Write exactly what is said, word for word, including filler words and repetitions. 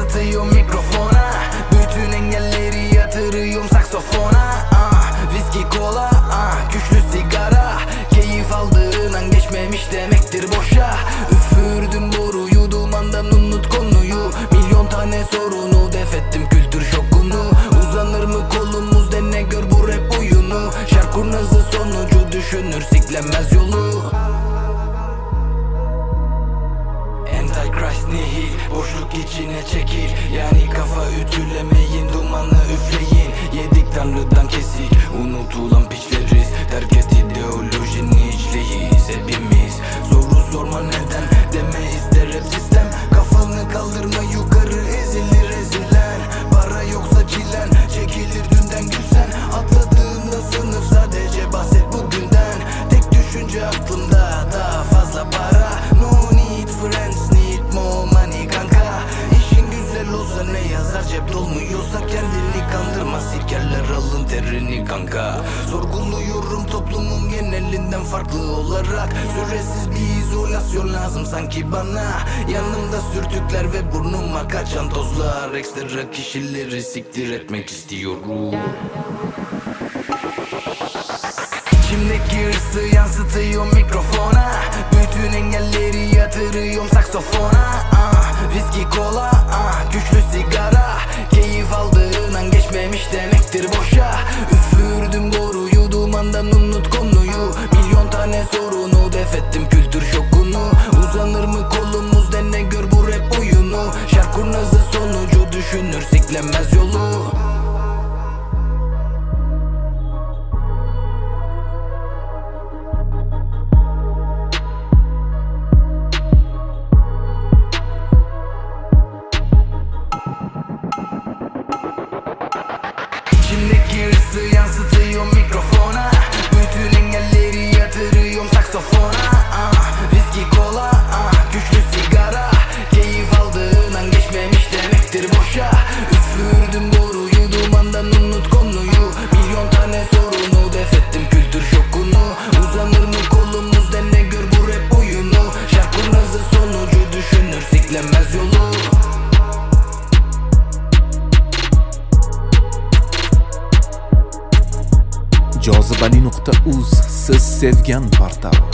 yansıtıyorum mikrofona. Bütün engelleri yatırıyorum saksofona. ah, Viski kola, ah, güçlü sigara. Keyif aldığın an geçmemiş demektir boşa. Üfürdüm boruyu, dumandan unut konuyu. Milyon tane sorunu def ettim, kültür şokunu. Uzanır mı kolumuz, dene gör bu rap oyunu. Şark kurnazı sonucu düşünür, siklenmez yolu. Antichrist nihil, boşluk içine çekil. Yani kafa ütülemeyin, dumanı üfleyin. Yedik tanrıdan kesik, unutulan piçleriz. Terk et ideolojini, içliyiz hepimiz. Soru sorma neden, deme ister hep sistem. Kafanı kaldırma yukarı, ezilir ezilen. Para yoksa çilen, çekilir dünden gülsen. Atladığında sınıf, sadece bahset bugünden. Tek düşünce aklımda, daha fazla para. No need friends, need more money kanka. İşin güzel olsa ne yazar, cep dolmuyorsa kendini kandırma. Sikerler alın terini kanka. Sorguluyorum toplumum genelinden farklı olarak. Süresiz bir izolasyon lazım sanki bana. Yanımda sürtükler ve burnuma kaçan tozlar. Ekstra kişileri siktir etmek istiyorum. İçimdeki hırsı yansıtıyorum mikrofona. Bütün engelleri yatırıyorum saksofona. ah, Viski kola, ah, güçlü sigara. Keyif aldığın an geçmemiş demektir boşa. Üfürdüm boruyu, dumandan unut konuyu. Milyon tane sorunu def ettim, kültür şokunu. Uzanır mı kolumuz, dene gör bu rap oyunu. Şark kurnazı sonucu düşünür, siklenmez yolu. İçimdeki hırsı yansıtıyorum mikrofona. Bütün engelleri yatırıyorum saksofona. ah, Viski kola, ah, güçlü sigara. Keyif aldığın an geçmemiş demektir boşa. Üfürdüm boruyu, dumandan unut konuyu. Milyon tane sorunu def ettim, kültür şokunu. Uzanır mı kolumuz, dene gör bu rap oyunu. Şark kurnazı sonucu düşünür, siklenmez yolu. Jozibali nokta uz, siz sevgan portal.